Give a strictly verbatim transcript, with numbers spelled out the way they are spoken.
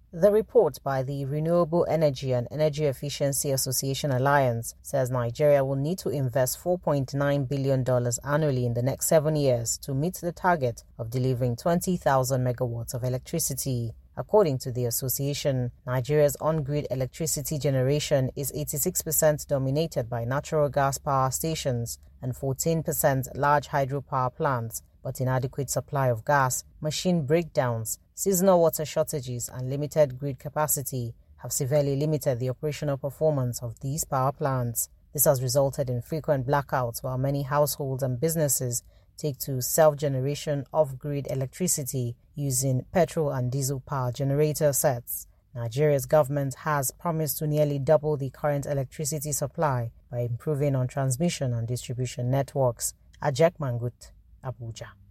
The report by the Renewable Energy and Energy Efficiency Association Alliance says Nigeria will need to invest four point nine billion dollars annually in the next seven years to meet the target of delivering twenty thousand megawatts of electricity. According to the association, Nigeria's on-grid electricity generation is eighty-six percent dominated by natural gas power stations and fourteen percent large hydropower plants, but inadequate supply of gas, machine breakdowns, seasonal water shortages and limited grid capacity have severely limited the operational performance of these power plants. This has resulted in frequent blackouts while many households and businesses take to self-generation off-grid electricity using petrol and diesel power generator sets. Nigeria's government has promised to nearly double the current electricity supply by improving on transmission and distribution networks. Ajek Mangut, Abuja.